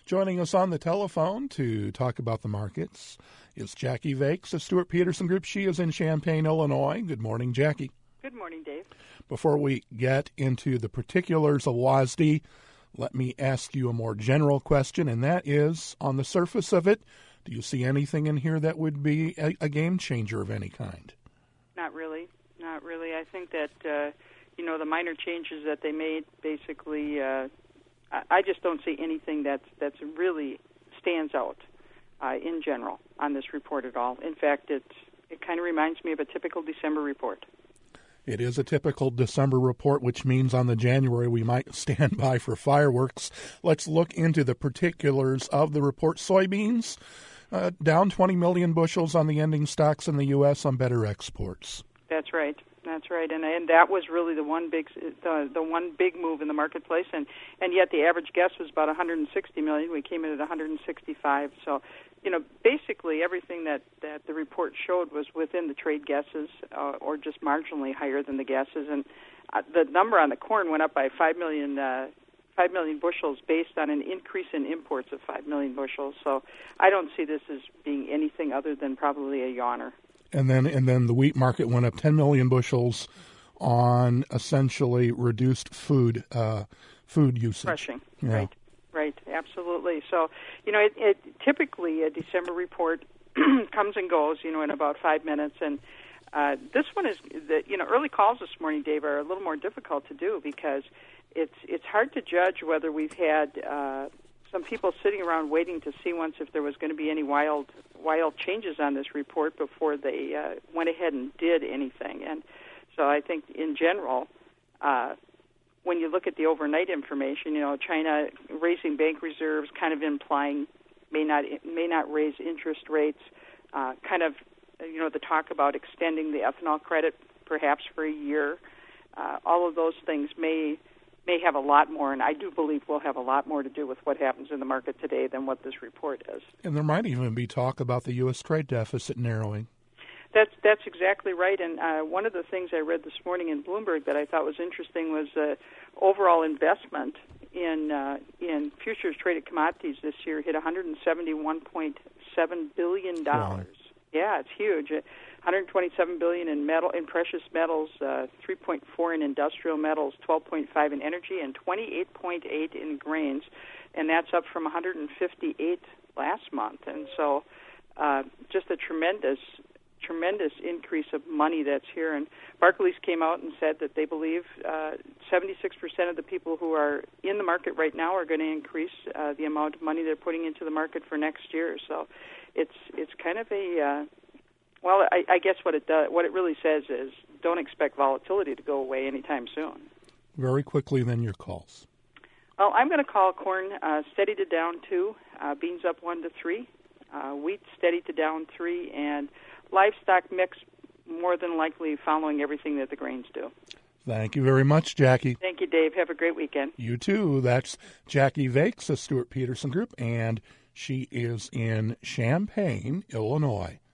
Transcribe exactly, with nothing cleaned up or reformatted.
Joining us on the telephone to talk about the markets is Jackie Vakes of Stewart Peterson Group. She is in Champaign, Illinois. Good morning, Jackie. Good morning, Dave. Before we get into the particulars of W A S D, let me ask you a more general question, and that is, on the surface of it, do you see anything in here that would be a, a game changer of any kind? Not really. Not really. I think that, uh, you know, the minor changes that they made, basically, uh, I, I just don't see anything that's, that's really stands out uh, in general on this report at all. In fact, it, it kind of reminds me of a typical December report. It is a typical December report, which means on the January we might stand by for fireworks. Let's look into the particulars of the report. Soybeans uh, down twenty million bushels on the ending stocks in the U S on better exports. That's right. That's right, and and that was really the one big the the one big move in the marketplace, and, and yet the average guess was about one hundred sixty million. We came in at one hundred sixty-five. So, you know, basically everything that, that the report showed was within the trade guesses, uh, or just marginally higher than the guesses. And uh, the number on the corn went up by five million uh, five million bushels based on an increase in imports of five million bushels. So I don't see this as being anything other than probably a yawner. And then and then the wheat market went up ten million bushels on essentially reduced food uh, food usage. Crushing, yeah. right, right, absolutely. So, you know, it, it typically a December report comes and goes, you know, in about five minutes. And uh, this one is, the, you know, early calls this morning, Dave, are a little more difficult to do because it's it's hard to judge whether we've had uh, some people sitting around waiting to see once if there was going to be any wild wild changes on this report before they uh, went ahead and did anything. And so I think in general, uh, when you look at the overnight information, you know, China raising bank reserves, kind of implying may not may not raise interest rates, uh, kind of, you know, the talk about extending the ethanol credit perhaps for a year. Uh, all of those things may may have a lot more, and I do believe will have a lot more to do with what happens in the market today than what this report is. And there might even be talk about the U S trade deficit narrowing. That's that's exactly right. And uh, one of the things I read this morning in Bloomberg that I thought was interesting was uh, overall investment in uh, in futures traded commodities this year hit one hundred seventy-one point seven billion dollars. Wow. Yeah, it's huge. one hundred twenty-seven billion dollars in metal in precious metals, uh, three point four in industrial metals, twelve point five in energy, and twenty-eight point eight in grains, and that's up from one hundred fifty-eight last month. And so, uh, just a tremendous, tremendous increase of money that's here. And Barclays came out and said that they believe uh, seventy-six percent of the people who are in the market right now are going to increase uh, the amount of money they're putting into the market for next year. So, it's it's kind of a uh, Well, I, I guess what it does, what it really says is don't expect volatility to go away anytime soon. Very quickly, then your calls. Well, I'm going to call corn uh, steady to down two, uh, beans up one to three, uh, wheat steady to down three, and livestock mix more than likely following everything that the grains do. Thank you very much, Jackie. Thank you, Dave. Have a great weekend. You too. That's Jackie Vakes of Stewart Peterson Group, and she is in Champaign, Illinois.